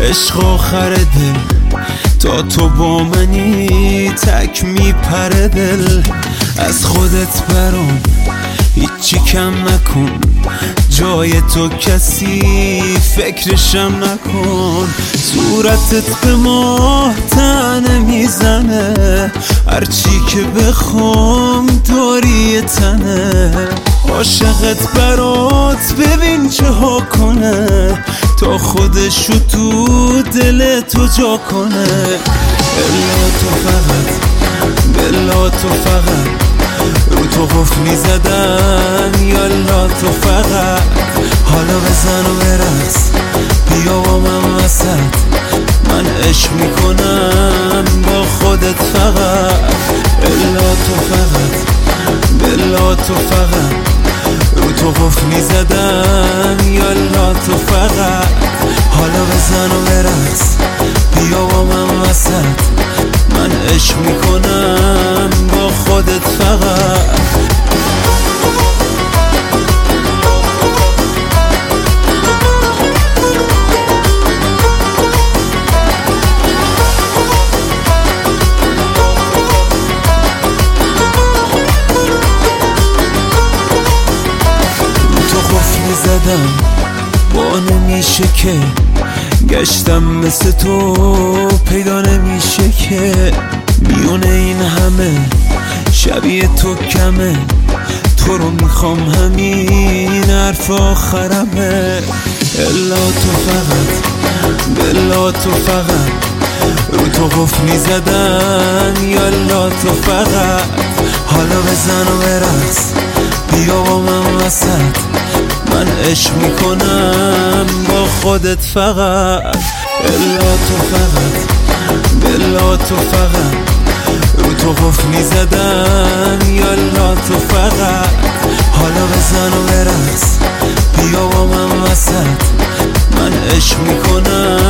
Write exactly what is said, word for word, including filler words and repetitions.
عشق آخر دل تا تو با منی تک میپره دل. از خودت برام هیچی کم نکن، جای تو کسی فکرشم نکن. صورتت به ماه تنه میزنه، هرچی که بخوام داری تنه. عاشقت برات ببین چه ها کنه، تا خودشو تو دل تو جا کنه. الا تو فقط، بلا تو فقط رو تو قفل میزدم. یالا تو فقط حالا بزن و برقص، بیا با من وسط، من عشق میکنم با خودت فقط. الا تو فقط، بلا تو فقط رو تو قفل میزدم. یالا تو فقط حالا بزن و برقص، بیا با من وسط، من عشق میکنم با خودت فقط. زدم با نمیشه که گشتم مثل تو، پیدا نمیشه که میون این همه شبیه تو کمه. تو رو میخوام همین حرف آخرمه. الا تو فقط، بلا تو فقط رو تو قفل میزدم. یالا تو فقط حالا بزن و برقص، بیا با من وسط، من عشق میکنم با خودت فقط. الا تو فقط، بلا تو فقط رو تو قفل میزدم. یالا تو فقط حالا بزن و برقص، بیا با من وسط، من عشق میکنم